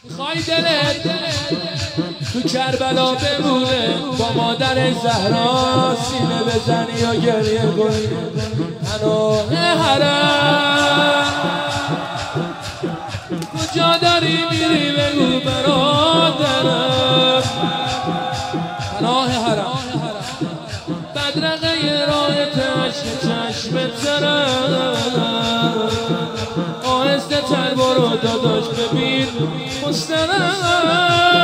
میخوای دلت تو کربلا بمونه، با مادر زهرا سینه بزنی و گریه کنی. پناه حرم کجا داری میری بگو برادرم. پناه حرم بدرقه راه چشم ترم، آهسته تر برو داداش ببین مسترم.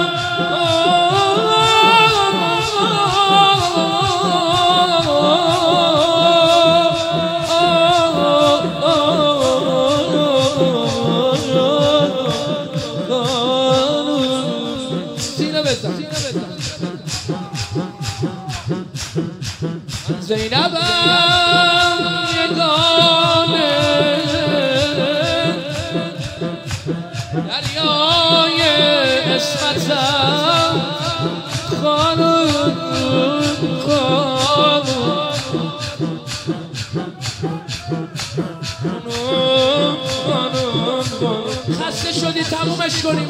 زینبم یگانه دریای عصمتم، خانم خسته شدی تمومش کنیم.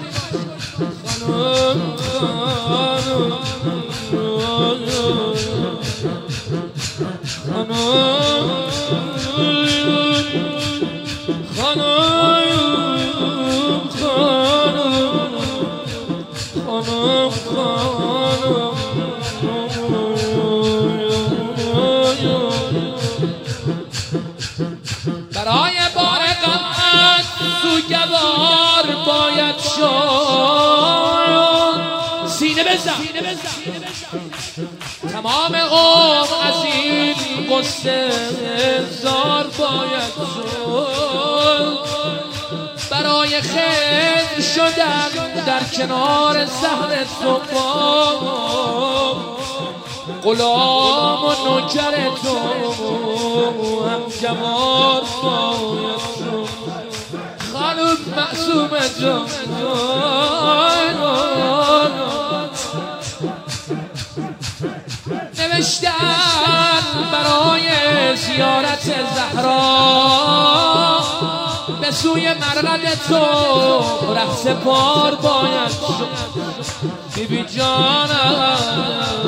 برای بار غمت سوگوار باید شد. سینه بزن تمام عمر از این قصه زار باید شد. برای خیر شدن در کنار سحر تو غلام و نوکر تو هم جوار باید شد. خانم معصومه جان نوشتن برای زیارت زهرا به سوی مرقد تو ره سپار باید شد. بیبی جانم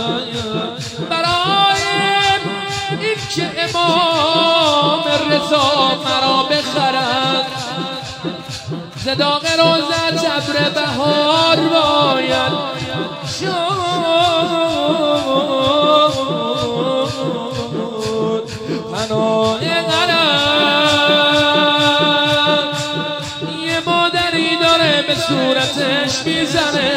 برای این که امام رضا مرا بخرد، ز داغ روزت ابر بهار باید شد. پناه غرم یه مادری داره به صورتش میزنه،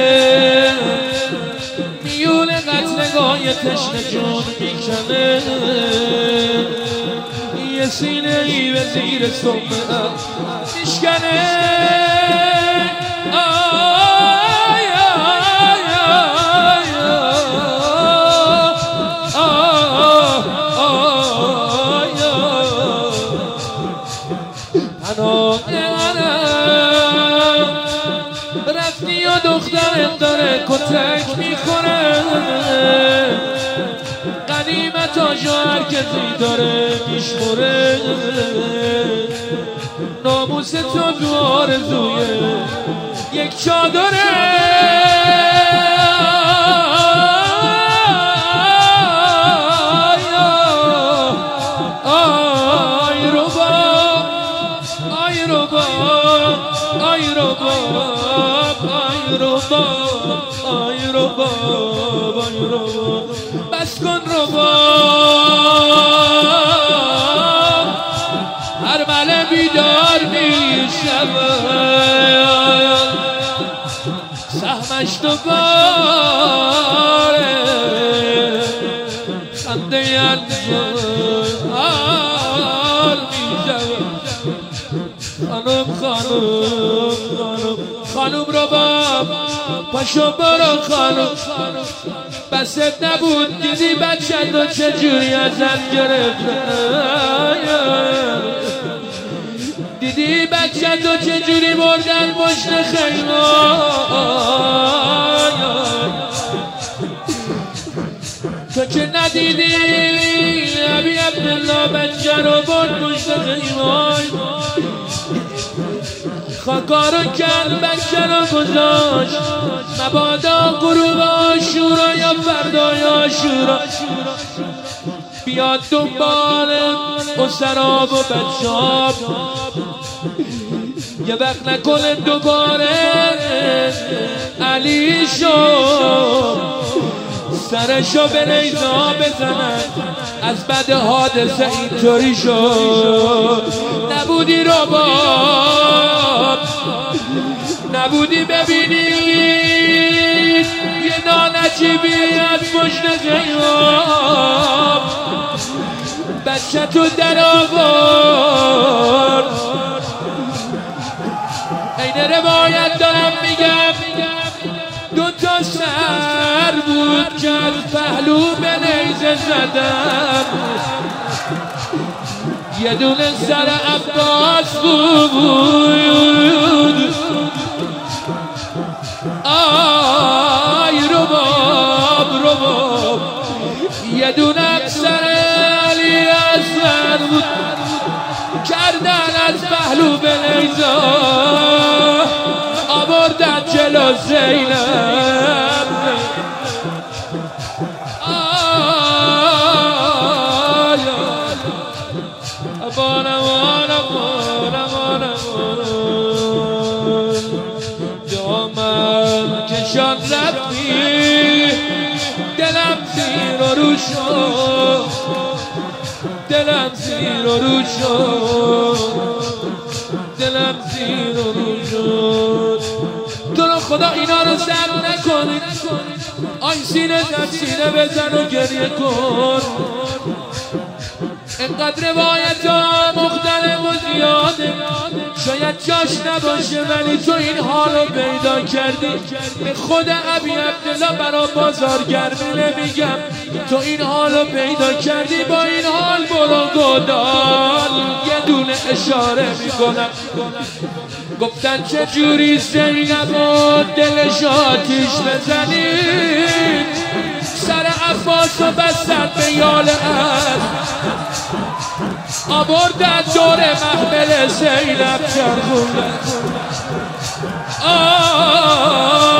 میون قتلگاه تشنه جون میکنه. یه سینه ای به زیر سمه میشکنه. رفتی و دخترت داره کتک میکنه، قدیمتاشو هر کسی داره میشموره. ناموس تو تو آرزوی یک چادره. بس کن رباب هر مله بیدار میشود، سهمش دوباره خنده انزار میشود. خانم رباب پاشو برو خانم، بست نبود دیدی بچه تو چجوری ازت گرفته، دیدی بچه تو چجوری بردن پشت خیمه. تو که ندیدی ابی عبدالله بچه رو برد پشت خیمه. خاکارو کرد بچه رو گذاشت مبادا غروب آشورا یا فردای آشورا بیاد دنبال اسراب و بچاب یه وقت نکنه دوباره علی شو سرشو به نیزا بزنن از بعد حادثه اینطوری شد نبودی رباب نبودی ببینید یه نانجیبی از پشت غیاب بچه تو در آورد این روایت دارم میگم دوتا سر بود که از پهلو به نیزه زدم یه دونه سر عباس بود آی رباب یه دونه سر علی اصغر بود کردن از پهلو به نیزه آوردن جلو زینب دامن کشان رفتی دلم زیر و رو شد دلم زیر و رو شد دلم زیر و رو شد تو رو خدا اینا رو سر نکن آی سینه در سینه بزن و گریه کن اینقدر روایت ها مختلف و زیاده شاید جاش نباشه ولی تو این حال رو پیدا کردی به خود ابی عبدالله برا بازارگرمه میگم تو این حال رو پیدا کردی با این حال برو گدال یه دونه اشاره میکنم گفتن چجوری زینب و دلش آتیش بزنید سر عباس و بستن به یال اسب آوردن دور محمل زینب چرخوندن